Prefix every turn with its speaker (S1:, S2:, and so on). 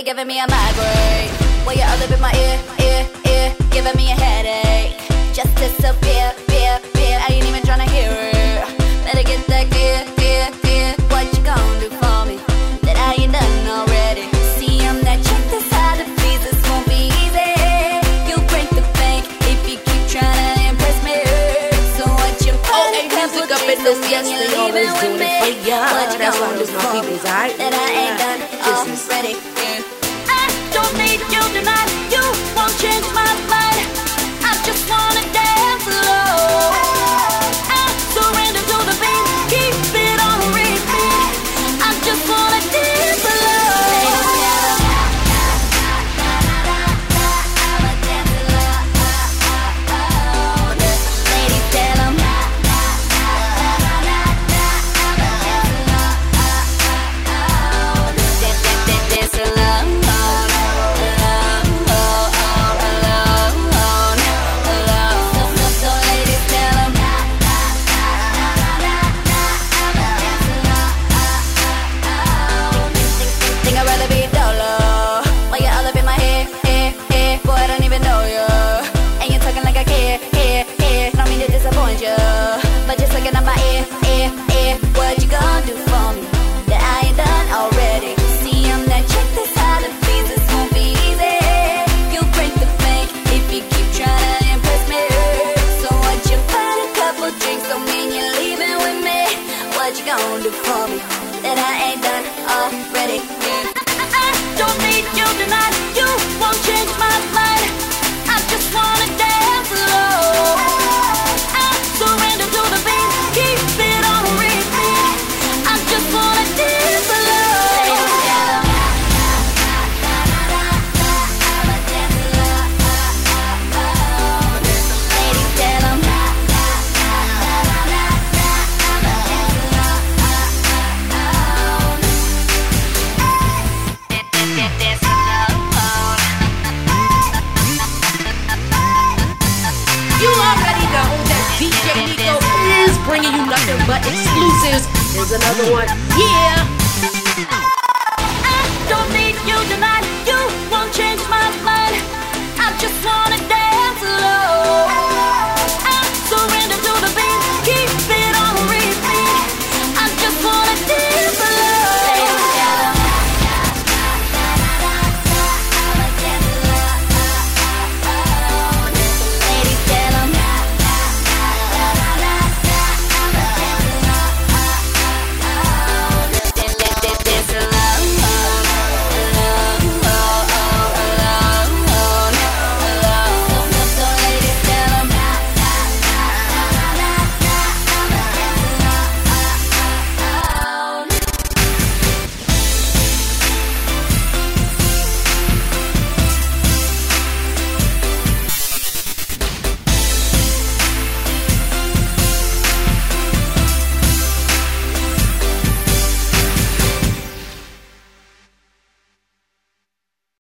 S1: giving me a migraine. While you're all up in my ear, giving me a headache. Just disappear, fear, I ain't even tryna hear it. Better get that clear. What you gon' do for me that I ain't done already? See, I'm that chick that's hard to please, this won't be easy. You break the bank if you keep tryna impress me. So what you put
S2: music up in this, yes, they always doing it for ya. That's why those my peoples, alright?
S1: That I ain't done already. I don't need you tonight. You won't change my mind. I just wanna dance slow. I surrender to the beat. Keep it on repeat. I just wanna dance slow. Ladies, tell 'em. Dance alone. So ladies, tell 'em. Think I'd rather be dolo while you're all up in my head. Boy, I don't even know you, and you're talking like I care. Don't mean to disappoint you, but just looking at my ear. What you gonna do for me that I ain't done already? See, I'm that chick that's hard to please, this won't be easy. You break the bank if you keep trying to impress me. So what you find a couple drinks don't mean you're leaving with me. What you gonna do for me that I ain't done already? I don't need you tonight. You won't change my mind. I just wanna dance slow. I surrender to the beat. Keep it on repeat. I just wanna dance slow. Ladies, tell 'em.
S2: You already know that DJ Nico is bringing you nothing but exclusives. Here's another one. Yeah.